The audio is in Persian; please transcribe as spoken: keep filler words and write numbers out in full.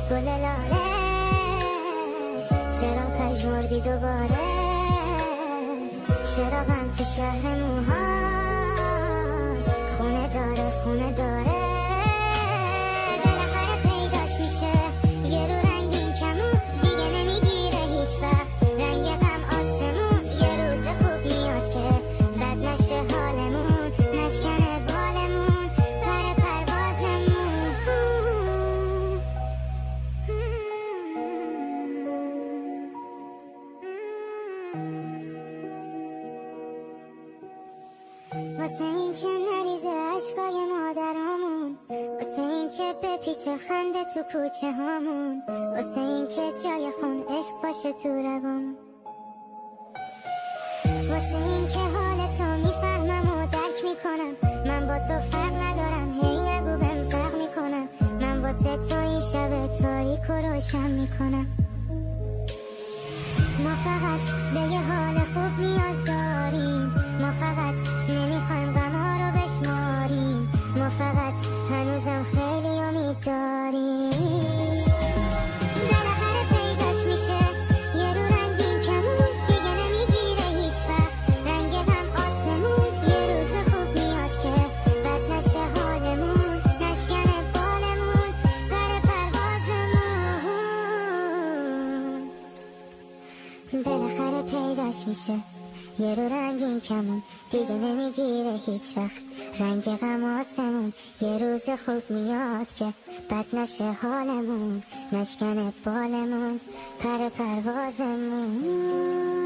گل لاله چرا پژمردی دوباره؟ چرا غم تو شهر موها خونه داره خونه داره؟ بالاخره پیداش میشه یه رو رنگین کمون دیگه نمیگیره هیچ وقت رنگ غم آسمون. یه روز خوب میاد که بد نشه حالمون، نشکنه بالمون پر پروازمون. واسه این که نریزه عشقای مادرامون، واسه این که بپیچه خنده تو کوچه هامون، واسه این که جای خون عشق باشه تو رگامون، واسه این که حال تو میفهمم و درک میکنم. من با تو فرق ندارم، هی نگو بهم فرق میکنم. من واسه تو این شب تاریک و روشن میکنم. ما فقط به یه حال خوب نیاز داریم، ما فقط نمیخوایم غم‌ها رو بشماریم، ما فقط هنوزم خیلی امید داریم. بالاخره پیداش میشه یه رو رنگین کمون دیگه نمیگیره هیچ وقت رنگ غم آسمون. یه روز خوب میاد که بد نشه حالمون، نشکنه بالمون پر پروازمون. بالاخره پیداش میشه یه رو رنگین کمون دیگه نمیگیره هیچ وقت رنگ غم آسمون. یه روز خوب میاد که بد نشه حالمون، نشکنه بالمون پر پروازمون.